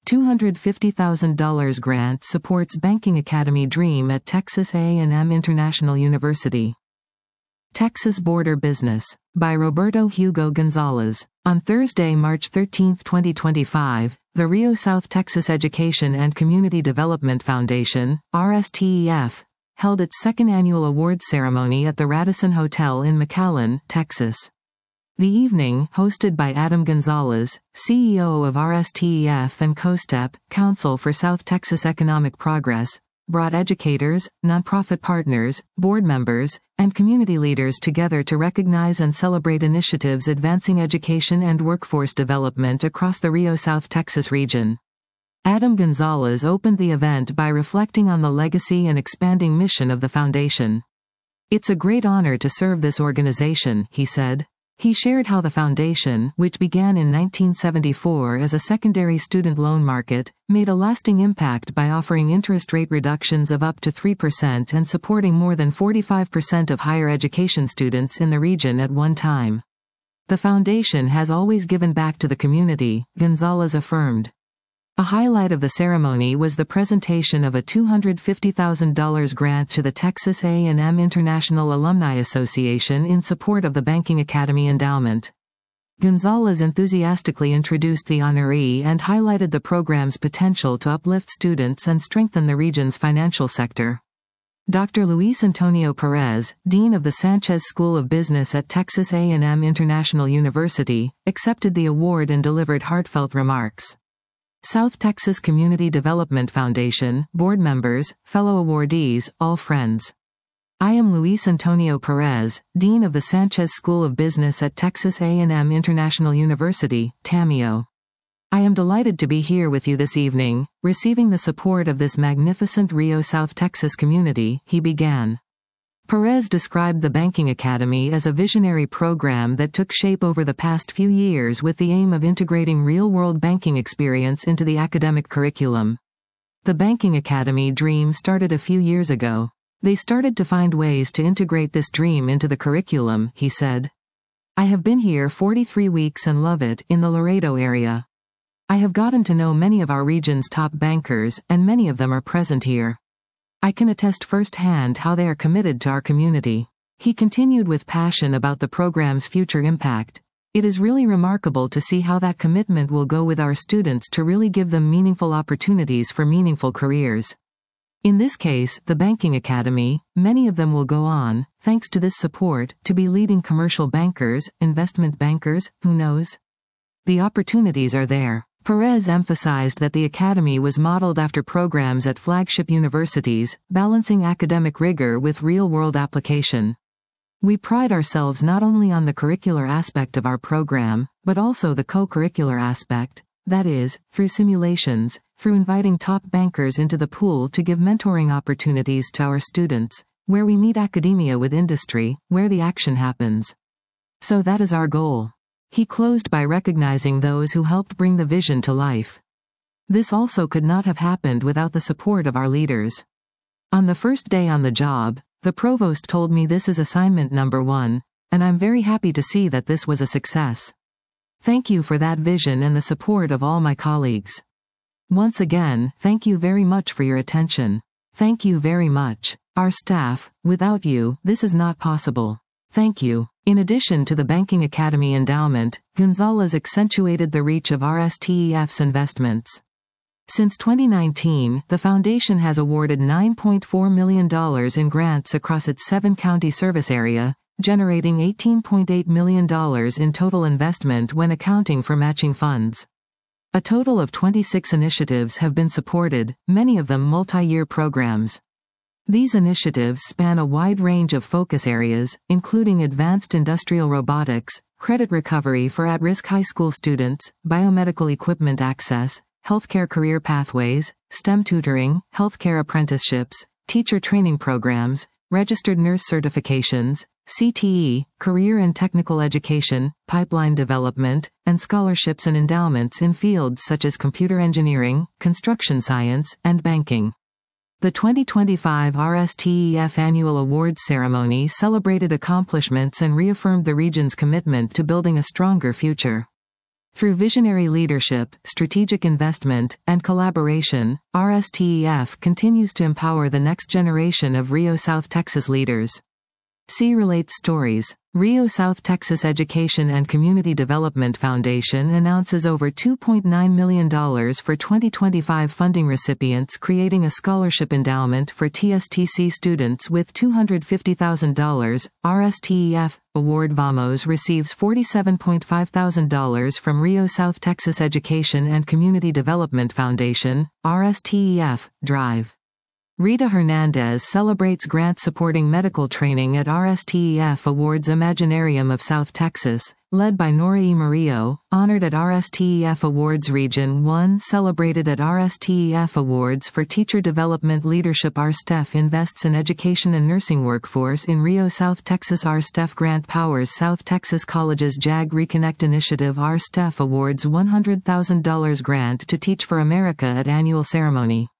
$250,000 grant supports Banking Academy dream at Texas A&M International University. Texas Border Business, by Roberto Hugo Gonzalez. On Thursday, March 13, 2025, the Rio South Texas Education and Community Development Foundation, RSTEF, held its second annual awards ceremony at the Radisson Hotel in McAllen, Texas. The evening, hosted by Adam Gonzalez, CEO of RSTEF and COSTEP, Council for South Texas Economic Progress, brought educators, nonprofit partners, board members, and community leaders together to recognize and celebrate initiatives advancing education and workforce development across the Rio South Texas region. Adam Gonzalez opened the event by reflecting on the legacy and expanding mission of the foundation. "It's a great honor to serve this organization," he said. He shared how the foundation, which began in 1974 as a secondary student loan market, made a lasting impact by offering interest rate reductions of up to 3% and supporting more than 45% of higher education students in the region at one time. "The foundation has always given back to the community," Gonzalez affirmed. A highlight of the ceremony was the presentation of a $250,000 grant to the Texas A&M International Alumni Association in support of the Banking Academy Endowment. Gonzalez enthusiastically introduced the honoree and highlighted the program's potential to uplift students and strengthen the region's financial sector. Dr. Luis Antonio Perez, Dean of the Sanchez School of Business at Texas A&M International University, accepted the award and delivered heartfelt remarks. South Texas Community Development Foundation, board members, fellow awardees, all friends. I am Luis Antonio Perez, Dean of the Sanchez School of Business at Texas A&M International University, TAMIO. I am delighted to be here with you this evening, receiving the support of this magnificent Rio South Texas community, he began. Perez described the Banking Academy as a visionary program that took shape over the past few years with the aim of integrating real-world banking experience into the academic curriculum. The Banking Academy dream started a few years ago. They started to find ways to integrate this dream into the curriculum, he said. I have been here 43 weeks and love it, in the Laredo area. I have gotten to know many of our region's top bankers, and many of them are present here. I can attest firsthand how they are committed to our community. He continued with passion about the program's future impact. It is really remarkable to see how that commitment will go with our students to really give them meaningful opportunities for meaningful careers. In this case, the Banking Academy, many of them will go on, thanks to this support, to be leading commercial bankers, investment bankers, who knows? The opportunities are there. Perez emphasized that the Academy was modeled after programs at flagship universities, balancing academic rigor with real-world application. We pride ourselves not only on the curricular aspect of our program, but also the co-curricular aspect, that is, through simulations, through inviting top bankers into the pool to give mentoring opportunities to our students, where we meet academia with industry, where the action happens. So that is our goal. He closed by recognizing those who helped bring the vision to life. This also could not have happened without the support of our leaders. On the first day on the job, the provost told me this is assignment number 1, and I'm very happy to see that this was a success. Thank you for that vision and the support of all my colleagues. Once again, thank you very much for your attention. Thank you very much. Our staff, without you, this is not possible. Thank you. In addition to the Banking Academy endowment, Gonzalez accentuated the reach of RSTEF's investments. Since 2019, the foundation has awarded $9.4 million in grants across its 7-county service area, generating $18.8 million in total investment when accounting for matching funds. A total of 26 initiatives have been supported, many of them multi-year programs. These initiatives span a wide range of focus areas, including advanced industrial robotics, credit recovery for at-risk high school students, biomedical equipment access, healthcare career pathways, STEM tutoring, healthcare apprenticeships, teacher training programs, registered nurse certifications, CTE, career and technical education, pipeline development, and scholarships and endowments in fields such as computer engineering, construction science, and banking. The 2025 RSTEF Annual Awards Ceremony celebrated accomplishments and reaffirmed the region's commitment to building a stronger future. Through visionary leadership, strategic investment, and collaboration, RSTEF continues to empower the next generation of Rio South Texas leaders. C relates stories. Rio South Texas Education and Community Development Foundation announces over $2.9 million for 2025 funding recipients, creating a scholarship endowment for TSTC students with $250,000. RSTEF Award Vamos receives $47,500 from Rio South Texas Education and Community Development Foundation. RSTEF Drive. Rita Hernandez celebrates grant supporting medical training at RSTEF Awards. Imaginarium of South Texas, led by Nora E. Murillo, honored at RSTEF Awards. Region 1 celebrated at RSTEF Awards for Teacher Development Leadership. RSTEF invests in education and nursing workforce in Rio South Texas. RSTEF grant powers South Texas Colleges. JAG Reconnect Initiative. RSTEF awards $100,000 grant to Teach for America at annual ceremony.